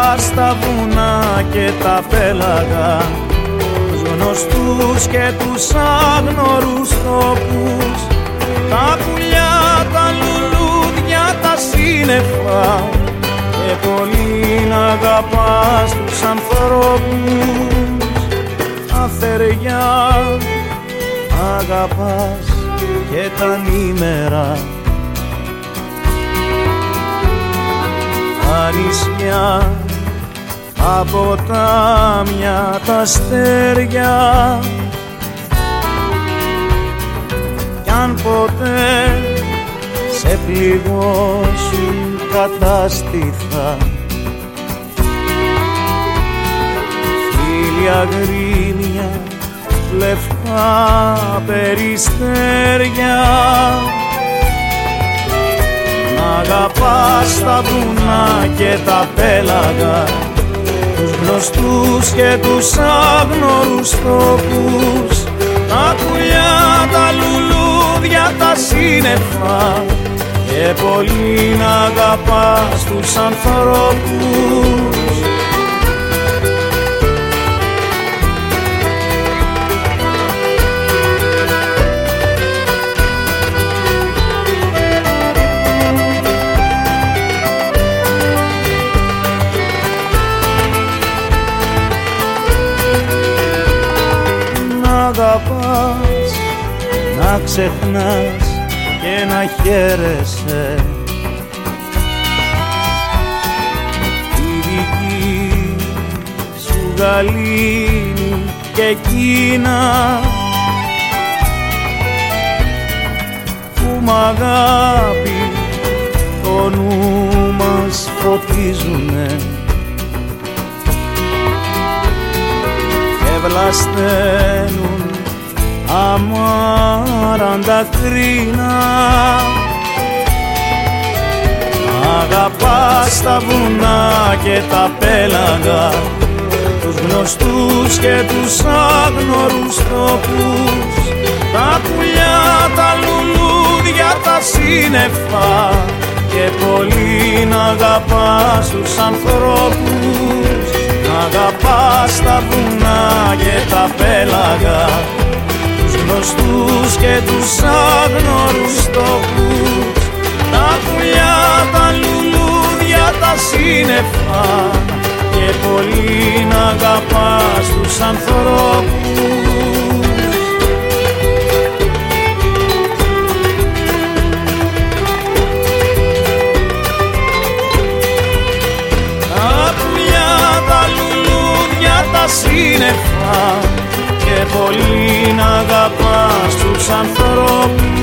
αγαπάς τα βουνά και τα πέλαγα, τους γνωστούς και τους άγνωρους τόπους, τα πουλιά, τα λουλούδια, τα σύννεφα, και πολύ να αγαπάς τους ανθρώπους. Τα θεριά αγαπάς και τα νήμερα, τα νησιά, τα ποτάμια, τα αστέρια. Κι αν ποτέ σε πληγώσουν κατάστηθα, χίλια γκρίνια, λευκά περιστέρια. Να αγαπάς τα βουνά και τα πέλαγα, τους γνωστούς και τους άγνωρους τόπους, τα πουλιά, τα λουλούδια, τα σύννεφα, και πολύ να αγαπάς τους ανθρώπους. Να αγαπάς, να ξεχνάς και να χαίρεσαι, η δική σου γαλήνη και εκείνα που μ' αγάπη το νου μας φωτίζουνε και βλασταίνουν αμάραντα κρίνα. Αγαπάς τα βουνά και τα πέλαγα, τους γνωστούς και τους άγνωρους τόπους, τα πουλιά, τα λουλούδια, τα σύννεφα, και πολύ να αγαπάς τους ανθρώπους. Αγαπάς τα βουνά και τα πέλαγα, τους γνωστούς και τους άγνωρους τόπους, τα πουλιά, τα λουλούδια, τα σύννεφα, και πολύ να αγαπάς τους ανθρώπους. Τα πουλιά, τα λουλούδια, τα σύννεφα, και πολύ να αγαπάς τους ανθρώπους.